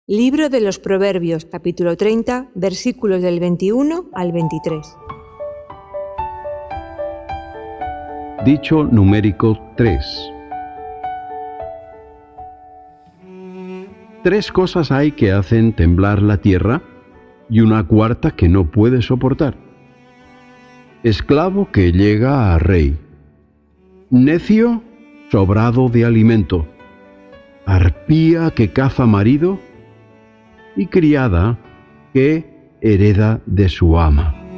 Libro de los Proverbios, capítulo 30, versículos del 21 al 23. Dicho numérico 3. 3 cosas hay que hacen temblar la tierra y una cuarta que no puede soportar. Esclavo que llega a rey. Necio sobrado de alimento. Arpía que caza marido y criada que hereda de su ama.